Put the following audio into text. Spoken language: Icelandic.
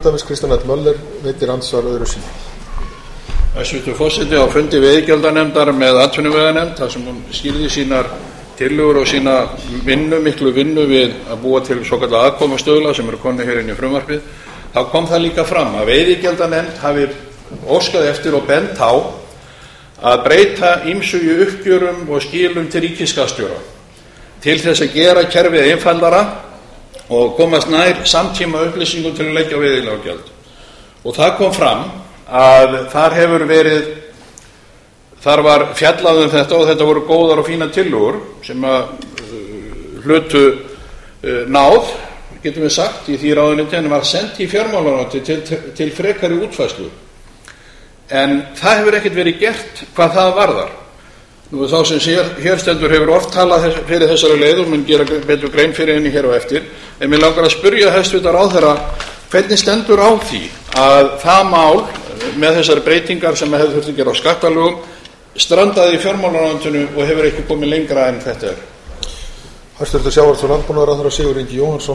Kristján L. Möller veitir andsvar öðru sinni. Hæstvirtur forseti, á fundi veiðigjaldanefndar með atvinnuveganefnd þar sem hún skýrði sínar tillögur og sína miklu vinnu við að búa til svokallaða aðkomustöðla sem eru komnir hér inn í frumvarpið, þá kom það líka fram að veiðigjaldanefnd hafi óskað eftir og bent á að breyta ýmsu í uppgjörum og skilum til ríkisskattstjóra til þess að gera kerfið einfaldara og komast nær samtíma upplýsingum til að leggja veiðileyfagjald. Og það kom fram að þar var fjallað um þetta og þetta voru góðar og fínar tillögur sem hlutu náð, getum við sagt, í því ráðuneyti en var sent í fjármálaráðuneyti til frekari útfærslu. En það hefur ekkert verið gert hvað það varðar. Nú þá sem hér stendur hefur oft talað fyrir þessari leið og mun gera betur grein fyrir henni hér á eftir, en mér langar að spyrja hæstvirtan ráðherra hvernig stendur á því að það mál með þessari breytingar sem hefur þurft að gera á skattalögum strandaði í fjármálaráðuneytinu og hefur ekki komið lengra en þetta er. Hæstvirtur sjávarútvegs- og landbúnaðarráðherra Sigurður Ingi Jóhannsson